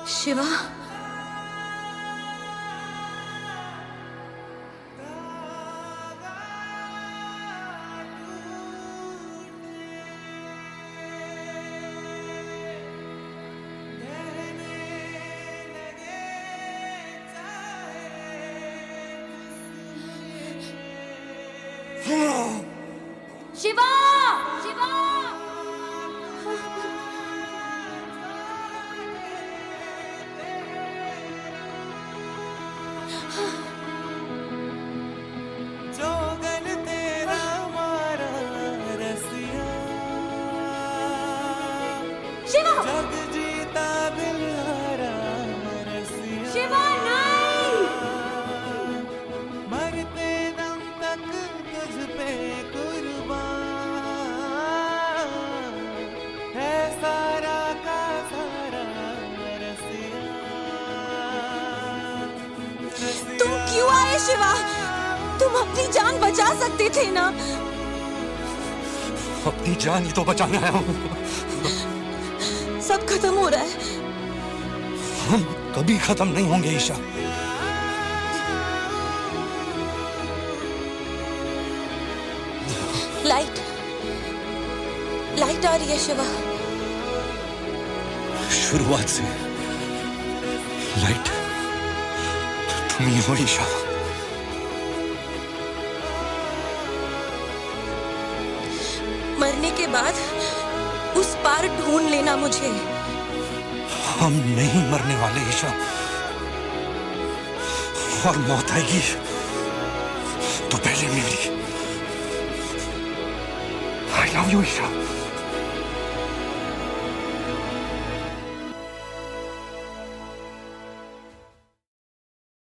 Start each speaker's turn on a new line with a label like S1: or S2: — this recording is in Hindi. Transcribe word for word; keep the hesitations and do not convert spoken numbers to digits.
S1: शिवा, शिवा, शिवा।
S2: जोगन तेरा मारा रसिया,
S1: शिवा,
S2: जग जीता दिल हारा रसिया,
S1: शिवा नहीं।
S2: मरते दम तक तुझ पे कुर्बान है सारा का सारा रसिया,
S1: तुम क्यों आए शिवा? तुम अपनी जान बचा सकते थे ना।
S3: अपनी जान ही तो बचाने आया हूँ।
S1: सब खत्म हो रहा है।
S3: हम कभी खत्म नहीं होंगे ईशा।
S1: लाइट, लाइट आ रही है शिवा।
S3: शुरुआत से लाइट तुम ही हो ईशा।
S1: मरने के बाद उस पार ढूंढ लेना मुझे।
S3: हम नहीं मरने वाले ईशा, और मौत आएगी तो पहले मेरी। I love you Isha.